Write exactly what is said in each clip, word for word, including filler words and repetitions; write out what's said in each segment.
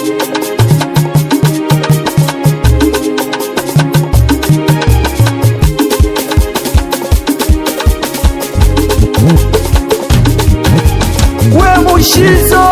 We Mushizo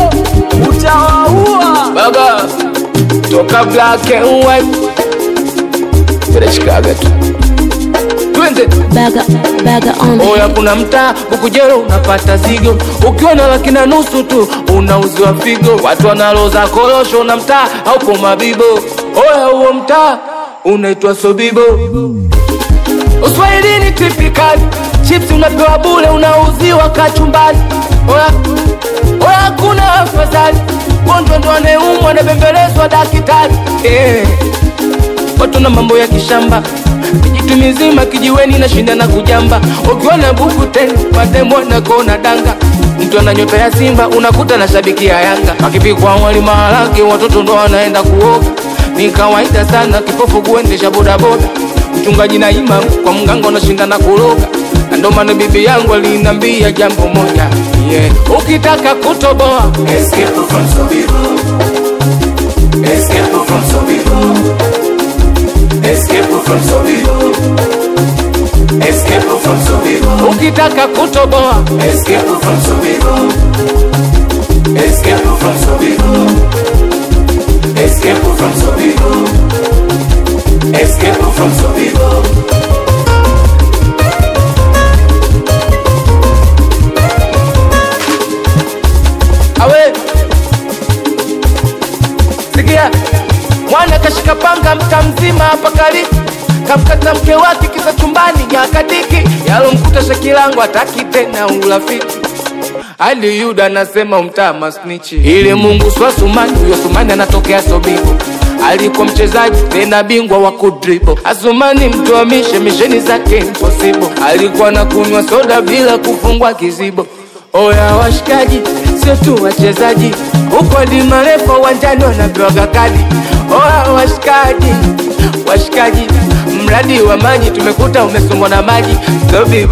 utawaua Baga toka black and white Chicago tu twende Baga, baga on the oya kuna mtaa ukujero unapata zigo ukiwa na laki na nusu tu unauziwa figo watu wanaloza korosho na mtaa haupo mabibo oya huo mtaa unaitwa Sobibo Uswahilini typical chips unapewa bure unauziwa kachumbani oya oya kuna afadhali gonjwa ndo aneumwa na bembelezwa daktari eh watu na mambo ya kishamba kijitu mizima kijiweni na shinda na kujamba ukiwa na buku tena watemwa na kona danga mtu ana nyota ya Simba unakuta na shabiki ya Yanga akipikwa wali maharage watoto ndo wanaenda kuoga ni kawaida sana kipofu kuendesha boda boda mchungaji na imam kwa mganga unashinda na kuroga ndo maana bibi yangu aliniambia jambo moja yeah ukitaka kutoboa escape from Sobibo escape from Sobibo escape from Sobibo escape from Sobibo ukitaka kutoboa escape from Sobibo escape from Sobibo escape from Sobibo escape from Sobibo awe sikia mwana kashika panga mta mzima hapa karibu kamkata mke wake kisa chumbani nyakadiki yalo mkuta shakilangu ataki tena urafiki hadi Yuda nasema umtama snitchi ile Mungu swa Sumani huyo Sumani anatokea Sobibo alikuwa mchezaji tena bingwa wa kudribble Asumani mtu wa mishe misheni zake impossible alikuwa na kunywa soda bila kufungwa kizibo oya washikaji sio tu wachezaji huko ni marefa uwanjani wanapewa kadi oya washikaji washikaji mradi wa maji tumekuta umesombwa na maji Sobibo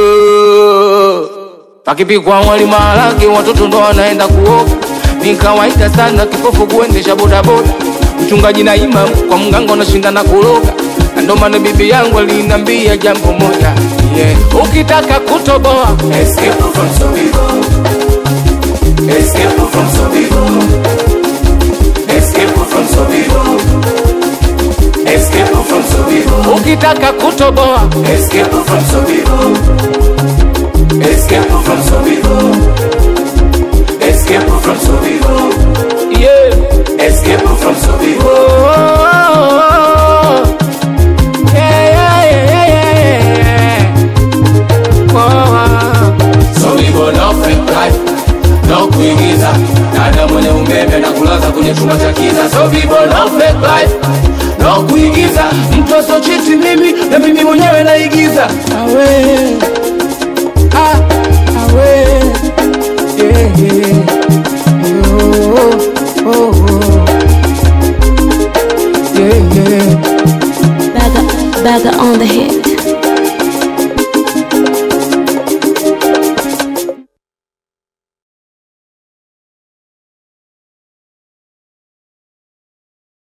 pakipikwa wali maharage watoto ndo wanaenda kuoga ni kawaida sana kipofu kuendesha boda boda mchungaji na imam kwa mganga unashinda na kuroga ndo maana bibi yangu aliniambia jambo moja yeah ukitaka kutoboa escape from Sobibo escape from Sobibo escape from Sobibo escape from Sobibo ukitaka kutoboa escape from Sobibo escape from Sobibo escape from Sobibo yeah escape from Sobibo oh, oh, oh. Yeah, yeah, yeah, yeah, yeah. Oh, oh. Sobibo no fake life no kuigiza dada mwenye umeme na kulaza kwenye chumba cha kiza Sobibo no fake life no kuigiza mtu asochiti mimi na mimi mwenyewe naigiza awe ah awe yeah yeah oh oh oh yeah yeah Baga, baga on the hit.